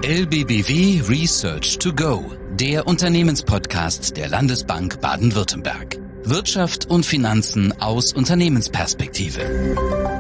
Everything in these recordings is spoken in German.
LBBW Research to Go, der Unternehmenspodcast der Landesbank Baden-Württemberg. Wirtschaft und Finanzen aus Unternehmensperspektive.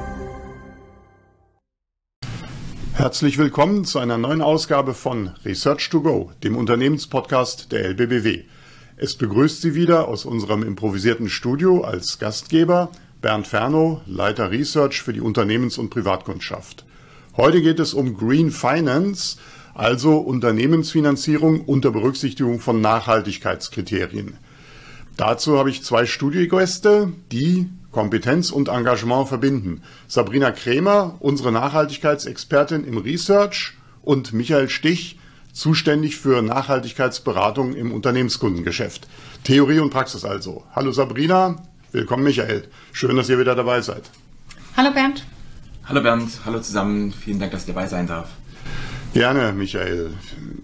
Herzlich willkommen zu einer neuen Ausgabe von Research to Go, dem Unternehmenspodcast der LBBW. Es begrüßt Sie wieder aus unserem improvisierten Studio als Gastgeber Bernd Fernow, Leiter Research für die Unternehmens- und Privatkundschaft. Heute geht es um Green Finance, also Unternehmensfinanzierung unter Berücksichtigung von Nachhaltigkeitskriterien. Dazu habe ich zwei Studiogäste, die Kompetenz und Engagement verbinden. Sabrina Krämer, unsere Nachhaltigkeitsexpertin im Research, und Michael Stich, zuständig für Nachhaltigkeitsberatung im Unternehmenskundengeschäft. Theorie und Praxis also. Hallo Sabrina, willkommen Michael. Schön, dass ihr wieder dabei seid. Hallo Bernd. Hallo Bernd, hallo zusammen. Vielen Dank, dass ich dabei sein darf. Gerne, Michael.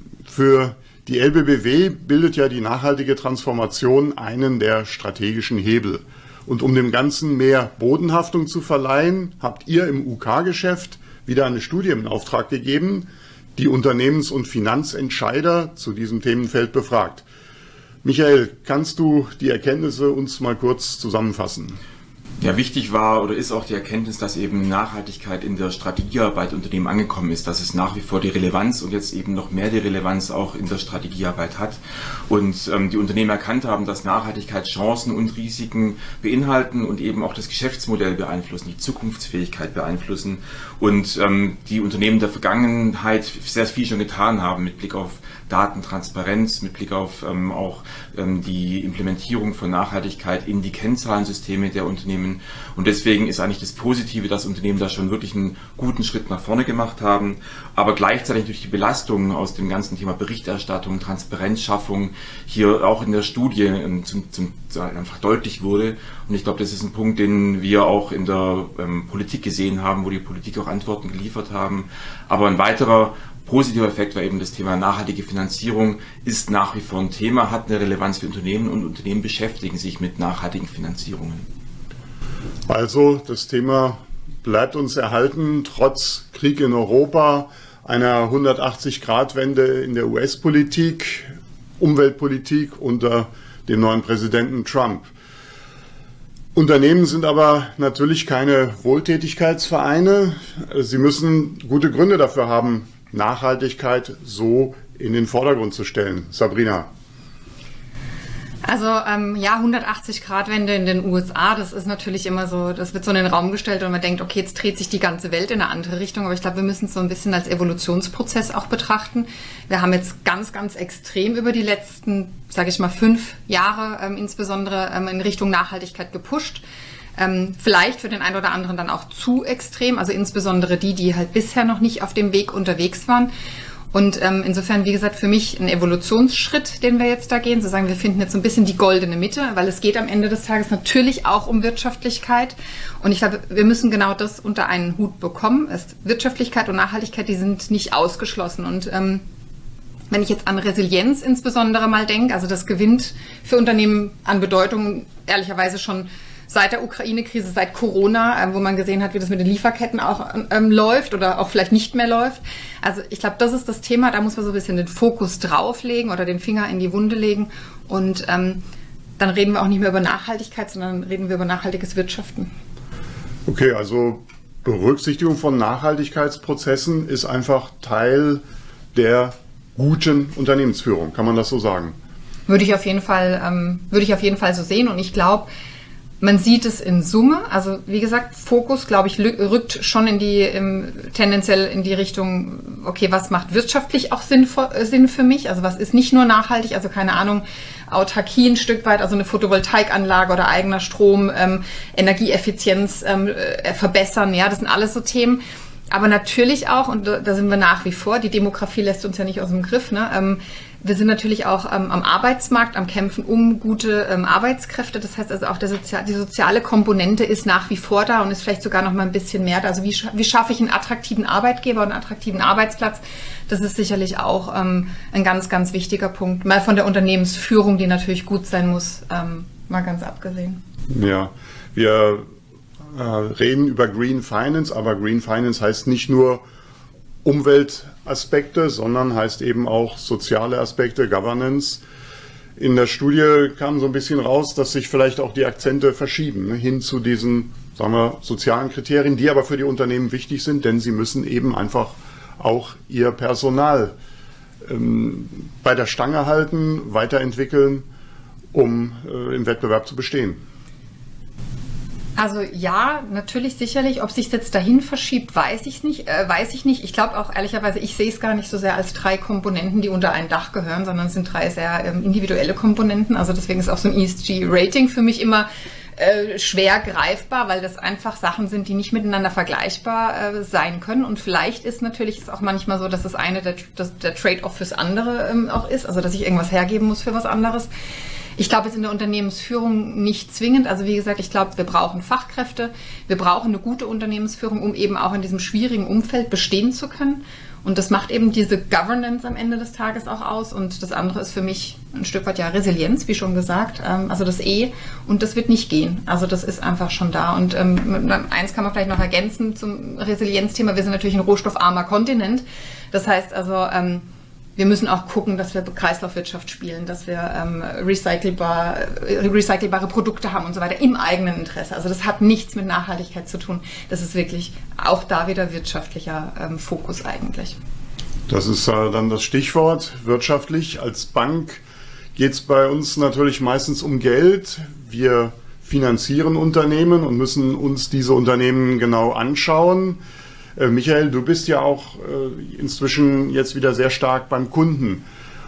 Für die LBBW bildet ja die nachhaltige Transformation einen der strategischen Hebel. Und um dem Ganzen mehr Bodenhaftung zu verleihen, habt ihr im UK-Geschäft wieder eine Studie in Auftrag gegeben, die Unternehmens- und Finanzentscheider zu diesem Themenfeld befragt. Michael, kannst du die Erkenntnisse uns mal kurz zusammenfassen? Ja, wichtig war oder ist auch die Erkenntnis, dass eben Nachhaltigkeit in der Strategiearbeit der Unternehmen angekommen ist, dass es nach wie vor die Relevanz und jetzt eben noch mehr die Relevanz auch in der Strategiearbeit hat und die Unternehmen erkannt haben, dass Nachhaltigkeit Chancen und Risiken beinhalten und eben auch das Geschäftsmodell beeinflussen, die Zukunftsfähigkeit beeinflussen und die Unternehmen der Vergangenheit sehr viel schon getan haben mit Blick auf Datentransparenz, mit Blick auf auch die Implementierung von Nachhaltigkeit in die Kennzahlensysteme der Unternehmen. Und deswegen ist eigentlich das Positive, dass Unternehmen da schon wirklich einen guten Schritt nach vorne gemacht haben, aber gleichzeitig durch die Belastung aus dem ganzen Thema Berichterstattung, Transparenzschaffung hier auch in der Studie einfach deutlich wurde. Und ich glaube, das ist ein Punkt, den wir auch in der Politik gesehen haben, wo die Politik auch Antworten geliefert haben. Aber ein weiterer positiver Effekt war eben das Thema nachhaltige Finanzierung, ist nach wie vor ein Thema, hat eine Relevanz für Unternehmen und Unternehmen beschäftigen sich mit nachhaltigen Finanzierungen. Also das Thema bleibt uns erhalten, trotz Krieg in Europa, einer 180-Grad-Wende in der US-Politik, Umweltpolitik unter dem neuen Präsidenten Trump. Unternehmen sind aber natürlich keine Wohltätigkeitsvereine. Sie müssen gute Gründe dafür haben, Nachhaltigkeit so in den Vordergrund zu stellen. Sabrina. Also 180-Grad-Wende in den USA, das ist natürlich immer so, das wird so in den Raum gestellt und man denkt, okay, jetzt dreht sich die ganze Welt in eine andere Richtung, aber ich glaube, wir müssen es so ein bisschen als Evolutionsprozess auch betrachten. Wir haben jetzt ganz, ganz extrem über die letzten, sage ich mal, 5 Jahre insbesondere in Richtung Nachhaltigkeit gepusht. Vielleicht für den einen oder anderen dann auch zu extrem, also insbesondere die halt bisher noch nicht auf dem Weg unterwegs waren. Und insofern, wie gesagt, für mich ein Evolutionsschritt, den wir jetzt da gehen, zu sagen, wir finden jetzt so ein bisschen die goldene Mitte, weil es geht am Ende des Tages natürlich auch um Wirtschaftlichkeit. Und ich glaube, wir müssen genau das unter einen Hut bekommen. Wirtschaftlichkeit und Nachhaltigkeit, die sind nicht ausgeschlossen. Und wenn ich jetzt an Resilienz insbesondere mal denke, also das gewinnt für Unternehmen an Bedeutung ehrlicherweise schon seit der Ukraine-Krise, seit Corona, wo man gesehen hat, wie das mit den Lieferketten auch läuft oder auch vielleicht nicht mehr läuft. Also ich glaube, das ist das Thema, da muss man so ein bisschen den Fokus drauflegen oder den Finger in die Wunde legen und dann reden wir auch nicht mehr über Nachhaltigkeit, sondern reden wir über nachhaltiges Wirtschaften. Okay, also Berücksichtigung von Nachhaltigkeitsprozessen ist einfach Teil der guten Unternehmensführung, kann man das so sagen? Würde ich auf jeden Fall so sehen und ich glaube, man sieht es in Summe, also wie gesagt, Fokus, glaube ich, rückt schon tendenziell in die Richtung, okay, was macht wirtschaftlich auch Sinn für mich, also was ist nicht nur nachhaltig, also keine Ahnung, Autarkie ein Stück weit, also eine Photovoltaikanlage oder eigener Strom, Energieeffizienz verbessern, ja, das sind alles so Themen. Aber natürlich auch, und da sind wir nach wie vor, die Demografie lässt uns ja nicht aus dem Griff, ne? Wir sind natürlich auch am Arbeitsmarkt, am Kämpfen um gute Arbeitskräfte. Das heißt also auch die soziale Komponente ist nach wie vor da und ist vielleicht sogar noch mal ein bisschen mehr da. Also wie schaffe ich einen attraktiven Arbeitgeber und einen attraktiven Arbeitsplatz? Das ist sicherlich auch ein ganz, ganz wichtiger Punkt. Mal von der Unternehmensführung, die natürlich gut sein muss, mal ganz abgesehen. Ja, wir reden über Green Finance, aber Green Finance heißt nicht nur Umweltaspekte, sondern heißt eben auch soziale Aspekte, Governance. In der Studie kam so ein bisschen raus, dass sich vielleicht auch die Akzente verschieben, hin zu diesen, sagen wir, sozialen Kriterien, die aber für die Unternehmen wichtig sind, denn sie müssen eben einfach auch ihr Personal bei der Stange halten, weiterentwickeln, um im Wettbewerb zu bestehen. Also ja, natürlich, sicherlich. Ob sich jetzt dahin verschiebt, weiß ich nicht. Ich glaube auch ehrlicherweise, ich sehe es gar nicht so sehr als 3 Komponenten, die unter ein Dach gehören, sondern es sind 3 sehr individuelle Komponenten. Also deswegen ist auch so ein ESG-Rating für mich immer schwer greifbar, weil das einfach Sachen sind, die nicht miteinander vergleichbar sein können. Und vielleicht ist natürlich auch manchmal so, dass das eine der Trade-off fürs andere auch ist, also dass ich irgendwas hergeben muss für was anderes. Ich glaube, jetzt in der Unternehmensführung nicht zwingend. Also wie gesagt, ich glaube, wir brauchen Fachkräfte, wir brauchen eine gute Unternehmensführung, um eben auch in diesem schwierigen Umfeld bestehen zu können. Und das macht eben diese Governance am Ende des Tages auch aus. Und das andere ist für mich ein Stück weit ja Resilienz, wie schon gesagt. Also das und das wird nicht gehen. Also das ist einfach schon da. Und eins kann man vielleicht noch ergänzen zum Resilienzthema. Wir sind natürlich ein rohstoffarmer Kontinent. Das heißt also, wir müssen auch gucken, dass wir Kreislaufwirtschaft spielen, dass wir recycelbare Produkte haben und so weiter im eigenen Interesse. Also das hat nichts mit Nachhaltigkeit zu tun. Das ist wirklich auch da wieder wirtschaftlicher Fokus eigentlich. Das ist dann das Stichwort, wirtschaftlich. Als Bank geht es bei uns natürlich meistens um Geld. Wir finanzieren Unternehmen und müssen uns diese Unternehmen genau anschauen. Michael, du bist ja auch inzwischen jetzt wieder sehr stark beim Kunden.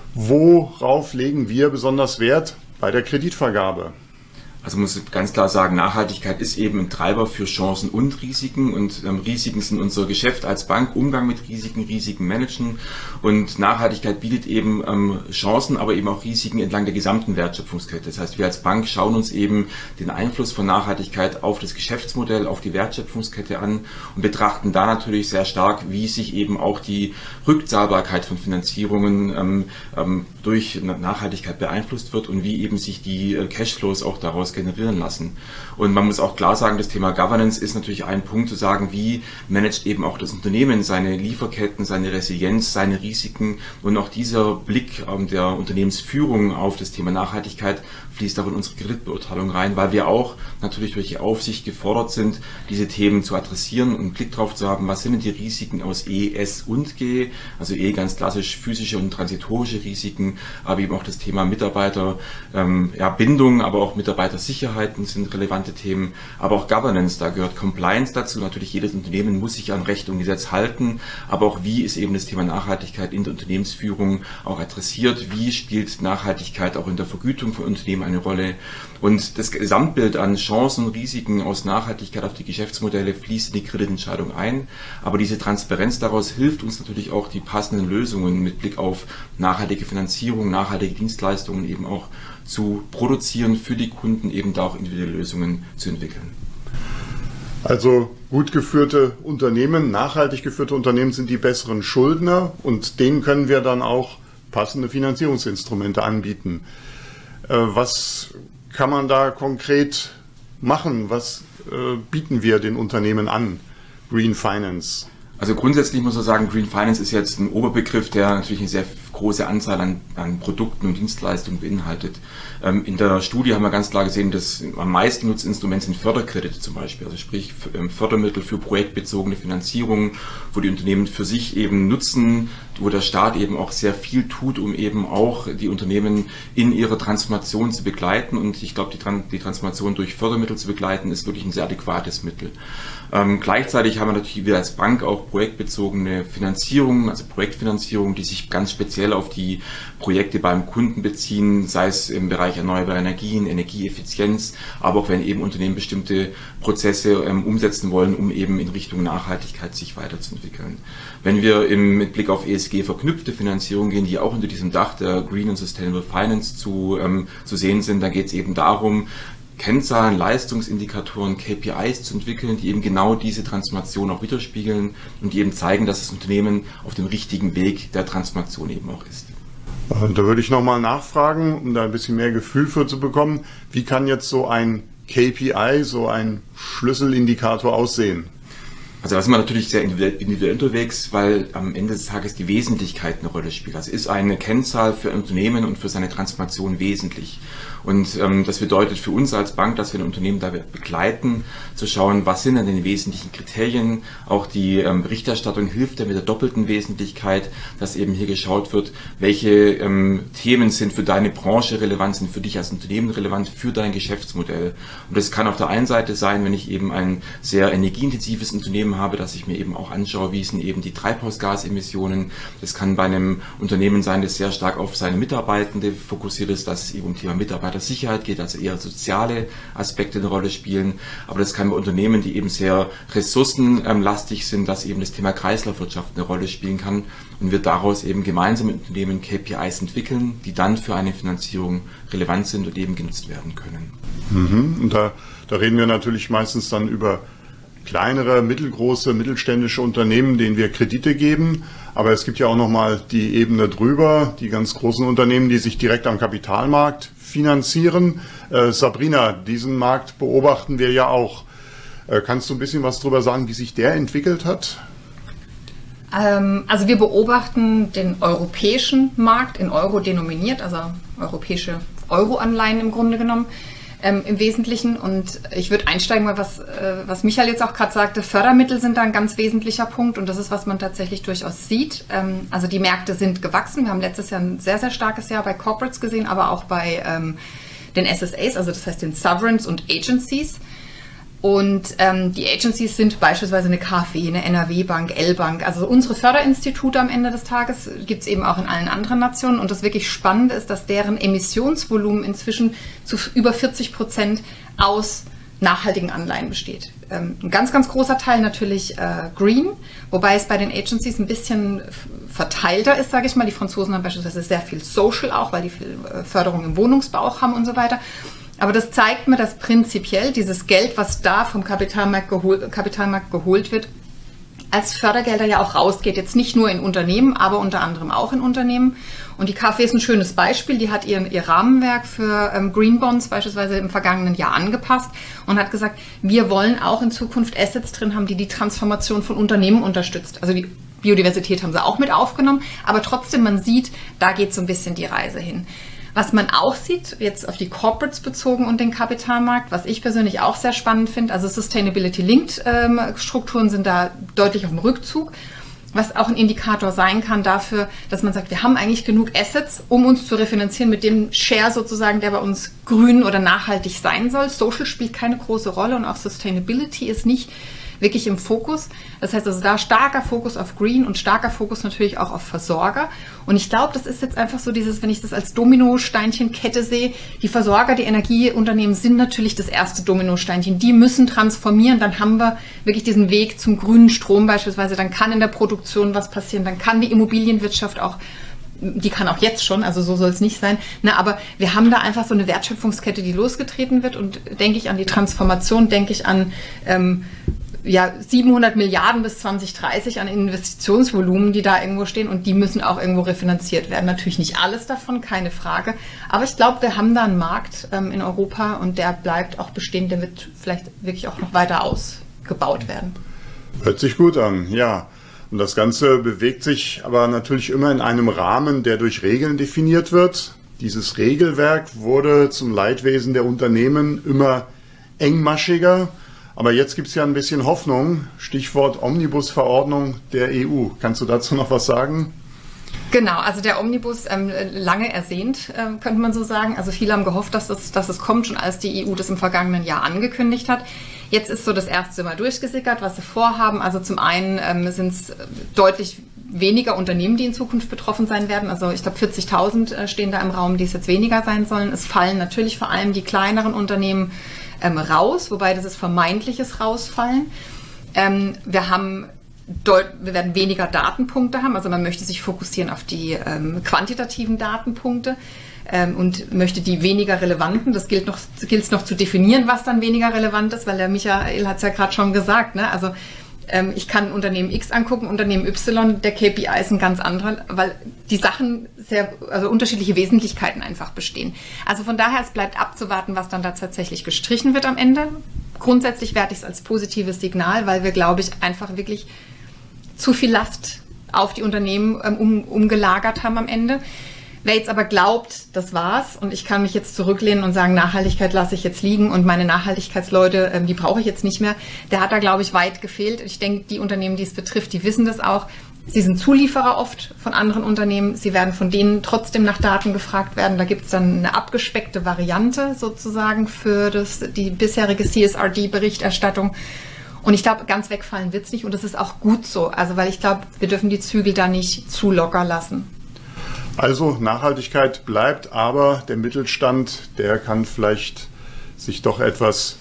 Worauf legen wir besonders Wert bei der Kreditvergabe? Also muss ich ganz klar sagen, Nachhaltigkeit ist eben ein Treiber für Chancen und Risiken. Und Risiken sind unser Geschäft als Bank, Umgang mit Risiken managen. Und Nachhaltigkeit bietet eben Chancen, aber eben auch Risiken entlang der gesamten Wertschöpfungskette. Das heißt, wir als Bank schauen uns eben den Einfluss von Nachhaltigkeit auf das Geschäftsmodell, auf die Wertschöpfungskette an und betrachten da natürlich sehr stark, wie sich eben auch die Rückzahlbarkeit von Finanzierungen durch Nachhaltigkeit beeinflusst wird und wie eben sich die Cashflows auch daraus generieren lassen. Und man muss auch klar sagen, das Thema Governance ist natürlich ein Punkt zu sagen, wie managt eben auch das Unternehmen seine Lieferketten, seine Resilienz, seine Risiken, und auch dieser Blick der Unternehmensführung auf das Thema Nachhaltigkeit fließt auch in unsere Kreditbeurteilung rein, weil wir auch natürlich durch die Aufsicht gefordert sind, diese Themen zu adressieren und einen Blick drauf zu haben, was sind denn die Risiken aus E, S und G, also E ganz klassisch physische und transitorische Risiken, aber eben auch das Thema Mitarbeiterbindung, aber auch Mitarbeitersicherheiten sind relevante Themen, aber auch Governance, da gehört Compliance dazu. Natürlich jedes Unternehmen muss sich an Recht und Gesetz halten, aber auch wie ist eben das Thema Nachhaltigkeit in der Unternehmensführung auch adressiert, wie spielt Nachhaltigkeit auch in der Vergütung von Unternehmen eine Rolle. Und das Gesamtbild an Chancen und Risiken aus Nachhaltigkeit auf die Geschäftsmodelle fließt in die Kreditentscheidung ein. Aber diese Transparenz daraus hilft uns natürlich auch, die passenden Lösungen mit Blick auf nachhaltige Finanzierung, nachhaltige Dienstleistungen eben auch zu produzieren, für die Kunden eben da auch individuelle Lösungen zu entwickeln. Also gut geführte Unternehmen, nachhaltig geführte Unternehmen sind die besseren Schuldner, und denen können wir dann auch passende Finanzierungsinstrumente anbieten. Was kann man da konkret machen? Was bieten wir den Unternehmen an? Green Finance. Also grundsätzlich muss man sagen, Green Finance ist jetzt ein Oberbegriff, der natürlich eine sehr große Anzahl an Produkten und Dienstleistungen beinhaltet. In der Studie haben wir ganz klar gesehen, dass am meisten genutzte Instrumente sind Förderkredite zum Beispiel, also sprich Fördermittel für projektbezogene Finanzierung, wo die Unternehmen für sich eben nutzen, wo der Staat eben auch sehr viel tut, um eben auch die Unternehmen in ihrer Transformation zu begleiten. Und ich glaube, die Transformation durch Fördermittel zu begleiten, ist wirklich ein sehr adäquates Mittel. Gleichzeitig haben wir natürlich wieder als Bank auch projektbezogene Finanzierung, also Projektfinanzierung, die sich ganz speziell auf die Projekte beim Kunden beziehen, sei es im Bereich erneuerbare Energien, Energieeffizienz, aber auch wenn eben Unternehmen bestimmte Prozesse umsetzen wollen, um eben in Richtung Nachhaltigkeit sich weiterzuentwickeln. Wenn wir mit Blick auf ESG verknüpfte Finanzierung gehen, die auch unter diesem Dach der Green and Sustainable Finance zu sehen sind, dann geht es eben darum, Kennzahlen, Leistungsindikatoren, KPIs zu entwickeln, die eben genau diese Transformation auch widerspiegeln und die eben zeigen, dass das Unternehmen auf dem richtigen Weg der Transformation eben auch ist. Da würde ich nochmal nachfragen, um da ein bisschen mehr Gefühl für zu bekommen. Wie kann jetzt so ein KPI, so ein Schlüsselindikator aussehen? Also da sind wir natürlich sehr individuell unterwegs, weil am Ende des Tages die Wesentlichkeit eine Rolle spielt. Also ist eine Kennzahl für ein Unternehmen und für seine Transformation wesentlich. Und das bedeutet für uns als Bank, dass wir ein Unternehmen dabei begleiten, zu schauen, was sind denn die wesentlichen Kriterien. Auch die Berichterstattung hilft ja mit der doppelten Wesentlichkeit, dass eben hier geschaut wird, welche Themen sind für deine Branche relevant, sind für dich als Unternehmen relevant, für dein Geschäftsmodell. Und das kann auf der einen Seite sein, wenn ich eben ein sehr energieintensives Unternehmen habe, dass ich mir eben auch anschaue, wie sind eben die Treibhausgasemissionen. Das kann bei einem Unternehmen sein, das sehr stark auf seine Mitarbeitende fokussiert ist, dass es eben um Thema Mitarbeitersicherheit geht, also eher soziale Aspekte eine Rolle spielen. Aber das kann bei Unternehmen, die eben sehr ressourcenlastig sind, dass eben das Thema Kreislaufwirtschaft eine Rolle spielen kann und wir daraus eben gemeinsam mit Unternehmen KPIs entwickeln, die dann für eine Finanzierung relevant sind und eben genutzt werden können. Und da reden wir natürlich meistens dann über kleinere, mittelgroße, mittelständische Unternehmen, denen wir Kredite geben. Aber es gibt ja auch nochmal die Ebene drüber, die ganz großen Unternehmen, die sich direkt am Kapitalmarkt finanzieren. Sabrina, diesen Markt beobachten wir ja auch. Kannst du ein bisschen was darüber sagen, wie sich der entwickelt hat? Also wir beobachten den europäischen Markt in Euro denominiert, also europäische Euro-Anleihen im Grunde genommen. Im Wesentlichen. Und ich würde einsteigen, mal was Michael jetzt auch gerade sagte, Fördermittel sind da ein ganz wesentlicher Punkt und das ist, was man tatsächlich durchaus sieht. Also die Märkte sind gewachsen. Wir haben letztes Jahr ein sehr, sehr starkes Jahr bei Corporates gesehen, aber auch bei den SSAs, also das heißt den Sovereigns und Agencies. Und die Agencies sind beispielsweise eine KfW, eine NRW-Bank, L-Bank, also unsere Förderinstitute am Ende des Tages gibt es eben auch in allen anderen Nationen. Und das wirklich Spannende ist, dass deren Emissionsvolumen inzwischen zu über 40% aus nachhaltigen Anleihen besteht. Ein ganz, ganz großer Teil natürlich Green, wobei es bei den Agencies ein bisschen verteilter ist, sage ich mal. Die Franzosen haben beispielsweise sehr viel Social auch, weil die viel Förderung im Wohnungsbau auch haben und so weiter. Aber das zeigt mir, dass prinzipiell dieses Geld, was da vom Kapitalmarkt geholt wird, als Fördergelder ja auch rausgeht. Jetzt nicht nur in Unternehmen, aber unter anderem auch in Unternehmen. Und die KfW ist ein schönes Beispiel. Die hat ihr Rahmenwerk für Green Bonds beispielsweise im vergangenen Jahr angepasst und hat gesagt, wir wollen auch in Zukunft Assets drin haben, die die Transformation von Unternehmen unterstützt. Also die Biodiversität haben sie auch mit aufgenommen, aber trotzdem, man sieht, da geht so ein bisschen die Reise hin. Was man auch sieht, jetzt auf die Corporates bezogen und den Kapitalmarkt, was ich persönlich auch sehr spannend finde, also Sustainability-Linked Strukturen sind da deutlich auf dem Rückzug, was auch ein Indikator sein kann dafür, dass man sagt, wir haben eigentlich genug Assets, um uns zu refinanzieren mit dem Share sozusagen, der bei uns grün oder nachhaltig sein soll. Social spielt keine große Rolle und auch Sustainability ist nicht wirklich im Fokus. Das heißt also da starker Fokus auf Green und starker Fokus natürlich auch auf Versorger. Und ich glaube, das ist jetzt einfach so dieses, wenn ich das als Dominosteinchenkette sehe, die Versorger, die Energieunternehmen sind natürlich das erste Dominosteinchen. Die müssen transformieren, dann haben wir wirklich diesen Weg zum grünen Strom beispielsweise, dann kann in der Produktion was passieren, dann kann die Immobilienwirtschaft auch, die kann auch jetzt schon, also so soll es nicht sein. Aber wir haben da einfach so eine Wertschöpfungskette, die losgetreten wird und denke ich an die Transformation, denke ich an 700 Milliarden bis 2030 an Investitionsvolumen, die da irgendwo stehen und die müssen auch irgendwo refinanziert werden. Natürlich nicht alles davon, keine Frage. Aber ich glaube, wir haben da einen Markt in Europa und der bleibt auch bestehen. Der wird vielleicht wirklich auch noch weiter ausgebaut werden. Hört sich gut an, ja. Und das Ganze bewegt sich aber natürlich immer in einem Rahmen, der durch Regeln definiert wird. Dieses Regelwerk wurde zum Leidwesen der Unternehmen immer engmaschiger. Aber jetzt gibt es ja ein bisschen Hoffnung, Stichwort Omnibus-Verordnung der EU. Kannst du dazu noch was sagen? Genau, also der Omnibus, lange ersehnt, könnte man so sagen. Also viele haben gehofft, dass es kommt, schon als die EU das im vergangenen Jahr angekündigt hat. Jetzt ist so das erste Mal durchgesickert, was sie vorhaben. Also zum einen sind es deutlich weniger Unternehmen, die in Zukunft betroffen sein werden. Also ich glaube 40.000 stehen da im Raum, die es jetzt weniger sein sollen. Es fallen natürlich vor allem die kleineren Unternehmen raus, wobei das ist vermeintliches Rausfallen. Wir werden weniger Datenpunkte haben, also man möchte sich fokussieren auf die quantitativen Datenpunkte und möchte die weniger relevanten, das gilt es noch zu definieren, was dann weniger relevant ist, weil der Michael hat es ja gerade schon gesagt, ne? Also ich kann Unternehmen X angucken, Unternehmen Y, der KPI ist ein ganz anderer, weil die Sachen unterschiedliche Wesentlichkeiten einfach bestehen. Also von daher, es bleibt abzuwarten, was dann da tatsächlich gestrichen wird am Ende. grundsätzlich werte ich es als positives Signal, weil wir, glaube ich, einfach wirklich zu viel Last auf die Unternehmen umgelagert haben am Ende. Wer jetzt aber glaubt, das war's und ich kann mich jetzt zurücklehnen und sagen, Nachhaltigkeit lasse ich jetzt liegen und meine Nachhaltigkeitsleute, die brauche ich jetzt nicht mehr, der hat da, glaube ich, weit gefehlt. Ich denke, die Unternehmen, die es betrifft, die wissen das auch. Sie sind Zulieferer oft von anderen Unternehmen. Sie werden von denen trotzdem nach Daten gefragt werden. Da gibt es dann eine abgespeckte Variante sozusagen für die bisherige CSRD-Berichterstattung. Und ich glaube, ganz wegfallen wird es nicht und das ist auch gut so. Also weil ich glaube, wir dürfen die Zügel da nicht zu locker lassen. Also Nachhaltigkeit bleibt, aber der Mittelstand, der kann vielleicht sich doch etwas,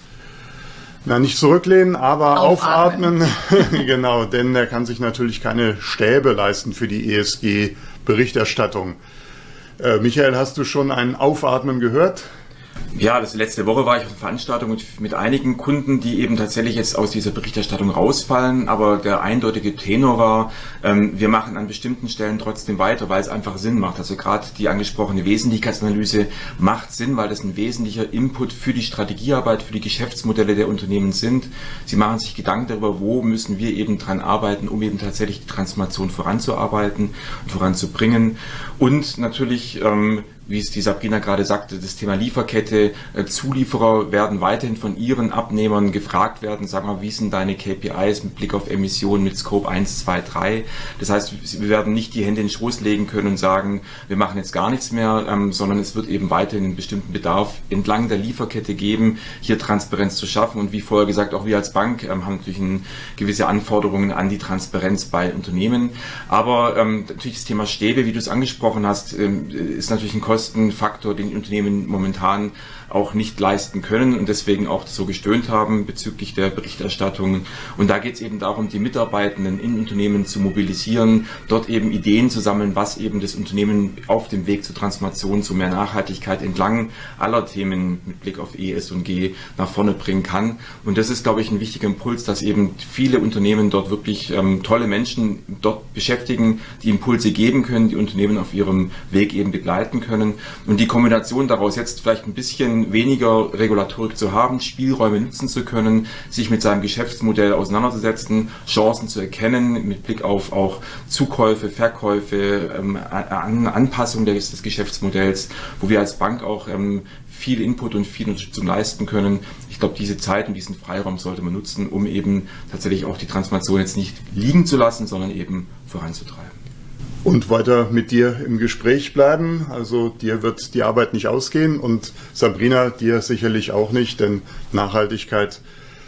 nicht zurücklehnen, aber aufatmen. Genau, denn er kann sich natürlich keine Stäbe leisten für die ESG-Berichterstattung. Michael, hast du schon ein Aufatmen gehört? Ja, letzte Woche war ich auf einer Veranstaltung mit einigen Kunden, die eben tatsächlich jetzt aus dieser Berichterstattung rausfallen, aber der eindeutige Tenor war, wir machen an bestimmten Stellen trotzdem weiter, weil es einfach Sinn macht. Also gerade die angesprochene Wesentlichkeitsanalyse macht Sinn, weil das ein wesentlicher Input für die Strategiearbeit, für die Geschäftsmodelle der Unternehmen sind. Sie machen sich Gedanken darüber, wo müssen wir eben dran arbeiten, um eben tatsächlich die Transformation voranzuarbeiten und voranzubringen. Und natürlich, wie es die Sabrina gerade sagte, das Thema Lieferkette, Zulieferer werden weiterhin von ihren Abnehmern gefragt werden, sag mal, wie sind deine KPIs mit Blick auf Emissionen mit Scope 1, 2, 3. Das heißt, wir werden nicht die Hände in den Schoß legen können und sagen, wir machen jetzt gar nichts mehr, sondern es wird eben weiterhin einen bestimmten Bedarf entlang der Lieferkette geben, hier Transparenz zu schaffen. Und wie vorher gesagt, auch wir als Bank haben natürlich gewisse Anforderungen an die Transparenz bei Unternehmen. Aber natürlich das Thema Stäbe, wie du es angesprochen hast, ist natürlich ein Kostenfaktor, den die Unternehmen momentan auch nicht leisten können und deswegen auch so gestöhnt haben bezüglich der Berichterstattung. Und da geht es eben darum, die Mitarbeitenden in Unternehmen zu mobilisieren, dort eben Ideen zu sammeln, was eben das Unternehmen auf dem Weg zur Transformation, zu mehr Nachhaltigkeit entlang aller Themen mit Blick auf E, S und G nach vorne bringen kann. Und das ist, glaube ich, ein wichtiger Impuls, dass eben viele Unternehmen dort wirklich tolle Menschen dort beschäftigen, die Impulse geben können, die Unternehmen auf ihrem Weg eben begleiten können. Und die Kombination daraus jetzt vielleicht ein bisschen weniger Regulatorik zu haben, Spielräume nutzen zu können, sich mit seinem Geschäftsmodell auseinanderzusetzen, Chancen zu erkennen, mit Blick auf auch Zukäufe, Verkäufe, Anpassung des Geschäftsmodells, wo wir als Bank auch viel Input und viel Unterstützung leisten können. Ich glaube, diese Zeit und diesen Freiraum sollte man nutzen, um eben tatsächlich auch die Transformation jetzt nicht liegen zu lassen, sondern eben voranzutreiben. Und weiter mit dir im Gespräch bleiben. Also dir wird die Arbeit nicht ausgehen und Sabrina, dir sicherlich auch nicht, denn Nachhaltigkeit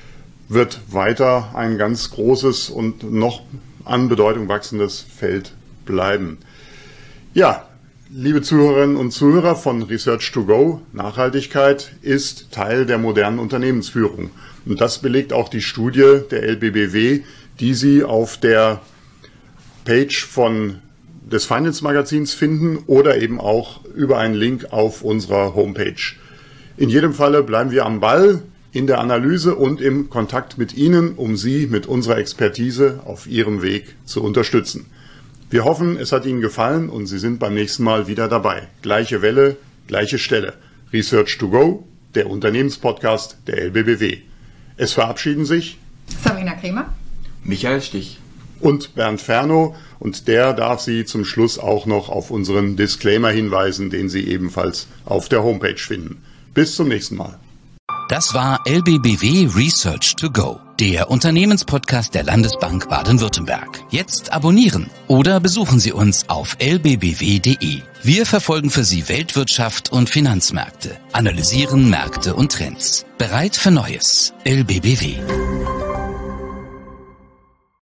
wird weiter ein ganz großes und noch an Bedeutung wachsendes Feld bleiben. Ja, liebe Zuhörerinnen und Zuhörer von Research2Go, Nachhaltigkeit ist Teil der modernen Unternehmensführung. Und das belegt auch die Studie der LBBW, die Sie auf der Page des Finance-Magazins finden oder eben auch über einen Link auf unserer Homepage. In jedem Falle bleiben wir am Ball in der Analyse und im Kontakt mit Ihnen, um Sie mit unserer Expertise auf Ihrem Weg zu unterstützen. Wir hoffen, es hat Ihnen gefallen und Sie sind beim nächsten Mal wieder dabei. Gleiche Welle, gleiche Stelle. Research2Go, der Unternehmenspodcast der LBBW. Es verabschieden sich Sabrina Kremer, Michael Stich und Bernd Fernow, und der darf Sie zum Schluss auch noch auf unseren Disclaimer hinweisen, den Sie ebenfalls auf der Homepage finden. Bis zum nächsten Mal. Das war LBBW Research2Go, der Unternehmenspodcast der Landesbank Baden-Württemberg. Jetzt abonnieren oder besuchen Sie uns auf lbbw.de. Wir verfolgen für Sie Weltwirtschaft und Finanzmärkte, analysieren Märkte und Trends. Bereit für Neues. LBBW.